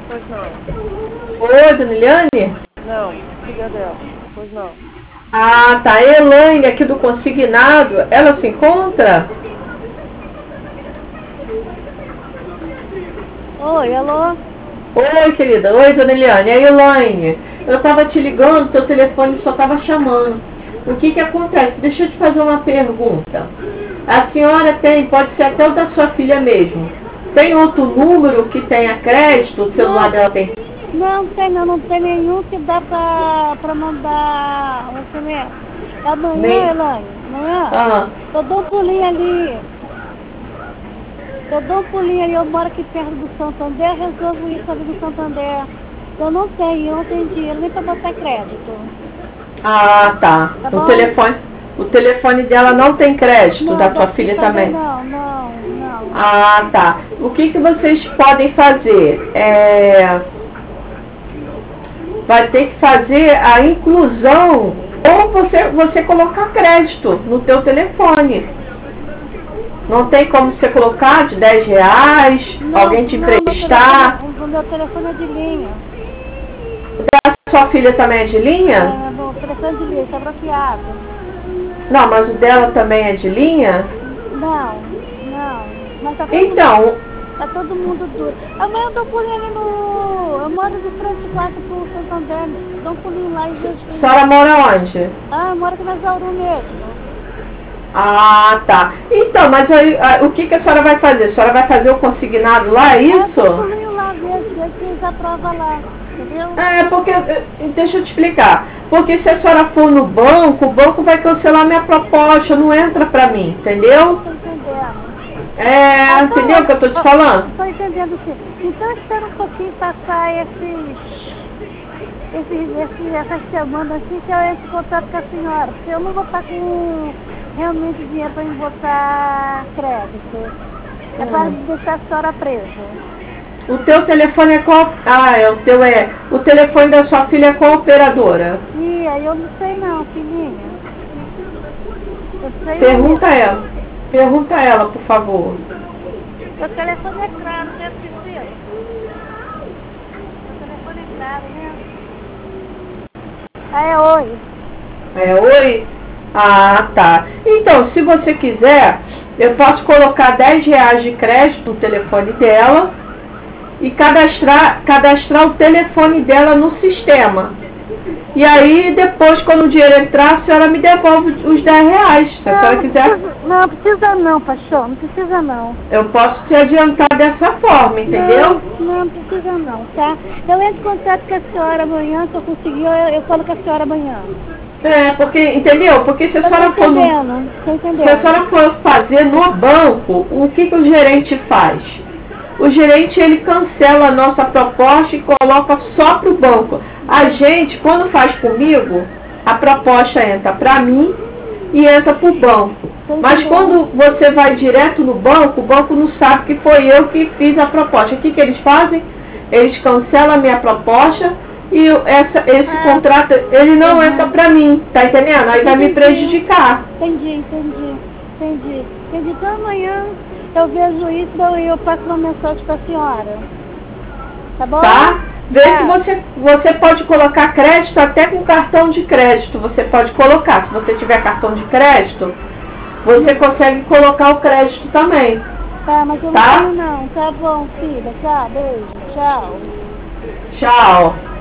Pois não. Oi, dona Eliane? Não, filha dela. Pois não. Ah, tá. A Elaine aqui do consignado, ela se encontra? Oi, alô? Oi, querida. Oi, dona Eliane. É a Elaine. Eu tava te ligando, seu telefone só tava chamando. O que que acontece? Deixa eu te fazer uma pergunta. A senhora tem, pode ser até o da sua filha mesmo. Tem outro número que tenha crédito? O celular dela tem? Não tem não, não tem nenhum que dá pra mandar o SMS. Amanhã, Nem. Elaine, amanhã, Ah, eu dou um pulinho ali. Eu dou um pulinho ali, eu moro aqui perto do Santander, resolvo isso ali do Santander. Eu não tenho dinheiro nem pra botar crédito. tá. Tá O bom? telefone dela não tem crédito, Não, da sua daqui filha também também? não. Ah, tá. O que que vocês podem fazer? Vai ter que fazer a inclusão ou você colocar crédito no teu telefone. Não tem como você colocar de R$ 10, alguém te emprestar? O meu telefone é de linha. A sua filha também é de linha? Meu telefone é de linha, está bloqueado. Não, mas o dela também é de linha? Não. Mas Então, tá todo mundo duro. Amanhã eu dou um pulinho ali no... Eu moro de frente quatro pro Santander. Dou um pulinho lá e vejo... a senhora mora onde? Eu moro aqui na Zauru mesmo. Ah, tá. Então, mas aí, o que que a senhora vai fazer? A senhora vai fazer o consignado lá, é Eu dou um isso? pulinho lá, vejo se eles aprovam lá. Entendeu? Porque, deixa eu te explicar. Porque se a senhora for no banco, o banco vai cancelar minha proposta, não entra pra mim, entendeu? Tô entendendo. Entendeu o que eu tô te falando? Estou entendendo sim. Então espera um pouquinho passar essas semanas assim que eu entro em contato com a senhora. Porque eu não vou estar com realmente dinheiro para me botar crédito. É para deixar a senhora presa. O teu telefone é qual? O teu é. O telefone da sua filha é qual operadora? E aí eu não sei não, filhinha. Eu sei Pergunta a ela, por favor. Meu telefone é claro, né, Priscila? Meu telefone é claro, né? Oi. É oi? Ah, tá. Então, se você quiser, eu posso colocar R$ 10 de crédito no telefone dela e cadastrar o telefone dela no sistema. E aí, depois, quando o dinheiro entrar, a senhora me devolve os R$ 10, se a senhora quiser. Não precisa não, paixão, não precisa não. Eu posso te adiantar dessa forma, entendeu? Não precisa não, tá? Eu entro em contato com a senhora amanhã, se eu conseguir, eu falo com a senhora amanhã. Porque, entendeu? Porque se a senhora for se a senhora for fazer no banco, o que o gerente faz? O gerente, ele cancela a nossa proposta e coloca só para o banco. A gente, quando faz comigo, a proposta entra para mim e entra para o banco. Mas quando você vai direto no banco, o banco não sabe que foi eu que fiz a proposta. O que eles fazem? Eles cancelam a minha proposta e esse contrato, ele não entra para mim, tá entendendo? Aí vai me prejudicar. Entendi. Então amanhã eu vejo isso e eu passo uma mensagem para a senhora. Tá bom? Tá? Vê se você pode colocar crédito até com cartão de crédito. Você pode colocar. Se você tiver cartão de crédito, você consegue colocar o crédito também. Tá, mas eu não tenho não. Tá bom, filha. Tá, beijo. Tchau. Tchau.